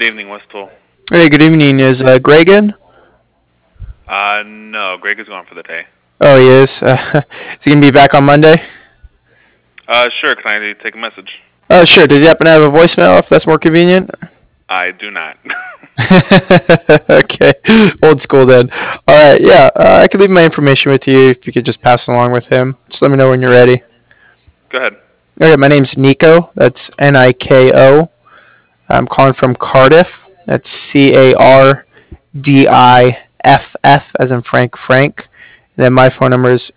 Good evening, Westall. Hey, good evening. Is Greg in? No, Greg is gone for the day. Oh, he is. Is he gonna be back on Monday? Sure, can I take a message? Oh, sure. Does he happen to have a voicemail if that's more convenient? I do not. Okay, old school then. All right, yeah. I could leave my information with you if you could just pass it along with him. Just let me know when you're ready. Go ahead. Okay, my name's Nico. That's Niko. I'm calling from Cardiff. That's Cardiff, as in Frank Frank. And then my phone number is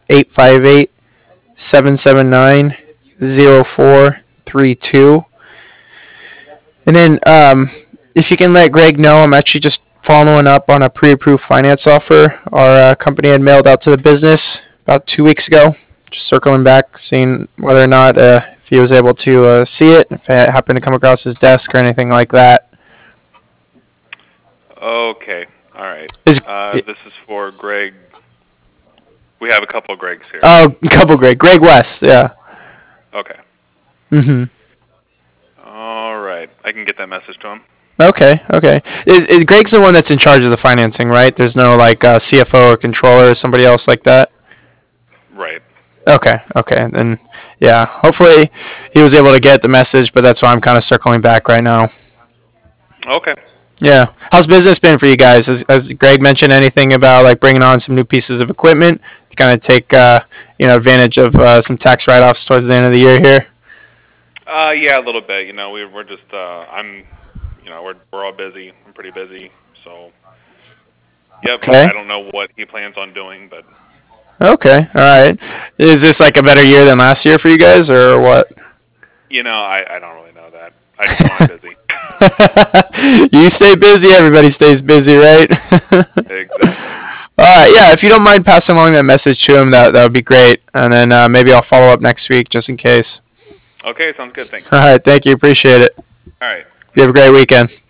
858-779-0432. And then if you can let Greg know, I'm actually just following up on a pre-approved finance offer our company had mailed out to the business about 2 weeks ago. Just circling back, seeing whether or not if he was able to see it, if it happened to come across his desk or anything like that. Okay, alright. Is This is for Greg. We have a couple of Gregs here. Oh, couple Greg West, yeah. Okay. Mhm. Alright, I can get that message to him. Okay. Is Greg's the one that's in charge of the financing, right? There's no like CFO or controller or somebody else like that. Right. Okay. Then yeah, hopefully he was able to get the message, but that's why I'm kind of circling back right now. Okay. Yeah. How's business been for you guys? Has Greg mentioned anything about like bringing on some new pieces of equipment to kind of take advantage of some tax write-offs towards the end of the year here? Yeah, a little bit. We're just, we're all busy. I'm pretty busy, so. Yep, Okay. I don't know what he plans on doing, but. Okay. All right. Is this like a better year than last year for you guys, or what? I don't really know that. I just know I'm busy. You stay busy, everybody stays busy, right? Exactly. Yeah, if you don't mind passing along that message to him, that would be great. And then maybe I'll follow up next week just in case. Okay, sounds good. Thanks. All right, thank you. Appreciate it. All right. You have a great weekend.